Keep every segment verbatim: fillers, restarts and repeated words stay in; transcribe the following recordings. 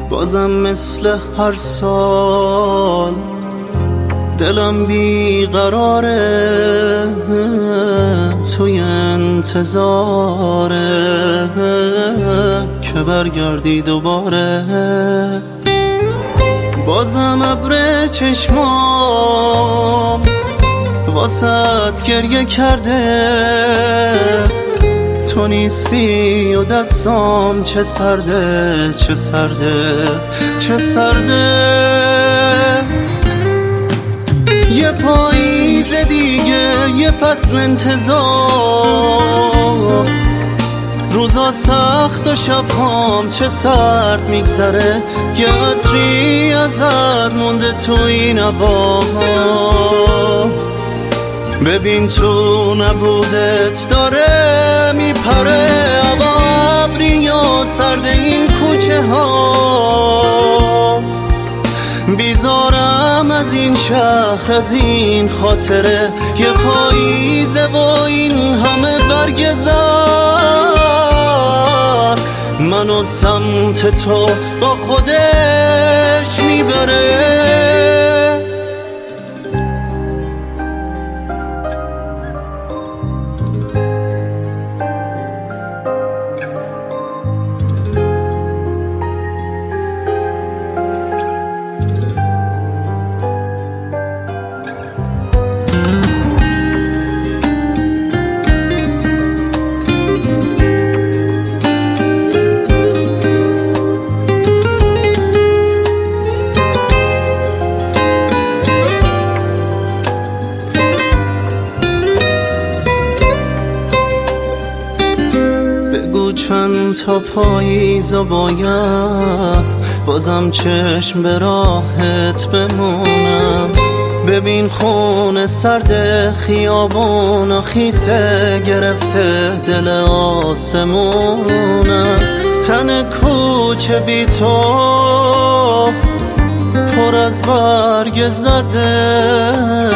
بازم مثل هر سال دلم بیقراره، توی انتظاره که برگردی دوباره. بازم ابر چشمام واسط گریه کرده، تو نیستی و دستام چه سرده چه سرده چه سرده. یه پاییز دیگه، یه فصل انتظار، روزا سخت و شبهام چه سرد میگذره. یه عطری ازت مونده تو این هوا، ببین تو نبودت داره میپره هوا. ابری و سرد این کوچه ها، بیزارم از این شهر از این خاطره. یه پاییزه و این همه برگ زار، منو سمت تو با خودش میبره. چند تا پاییز و باید بازم چشم به راحت بمونم. ببین خون سرد خیابون و خیسه گرفته دل آسمونم. تن کوچه بی تو پر از برگ زرده،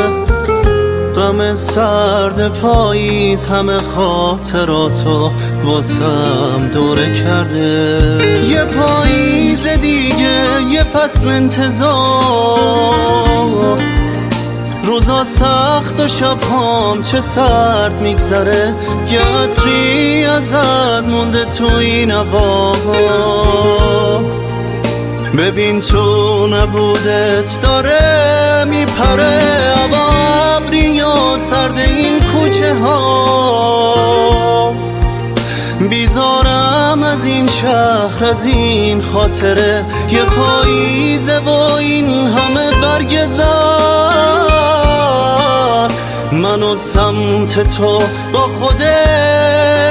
غم سرد پاییز همه خاطراتو واسم دوره کرده. یه پاییز دیگه، یه فصل انتظار، روزا سخت و شبهام چه سرد میگذره. یه عطری ازت مونده تو این هوا، ببین تو نبودت داره میپره هوا. ابری و سرد این کوچه ها، بیزارم از این شهر از این خاطره. یه پاییزه و این همه برگ زار، منو سمت تو با خودت